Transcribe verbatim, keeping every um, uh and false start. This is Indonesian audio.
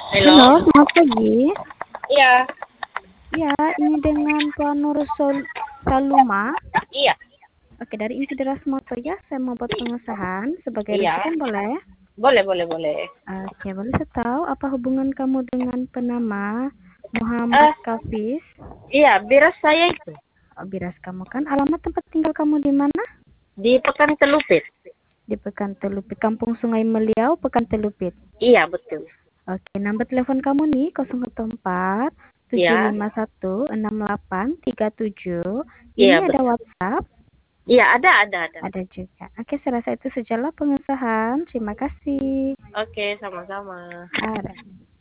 Halo, Halo, selamat pagi. iya, Ya, ini dengan Tuan Nur Sol- Saluma. iya, Oke, dari Insideras Motor ya, saya mau buat pengesahan sebagai iya, rujukan boleh? boleh, boleh, boleh. Oke, boleh saya tahu apa hubungan kamu dengan penama Muhammad Eh, Kafis? iya, beras saya itu Oh, biras kamu kan. Alamat tempat tinggal kamu di mana? di Pekan Telupit. Di Pekantelupit, Kampung Sungai Meliau, Pekantelupit. Iya, betul. Oke, nomor telepon kamu nih nol satu empat tujuh Iya, lima satu enam delapan tiga tujuh. iya, Ini ada betul. WhatsApp. Iya, ada, ada, ada. Ada juga. Oke, saya rasa itu sajalah pengesahan. Terima kasih. Oke, sama-sama. Ada.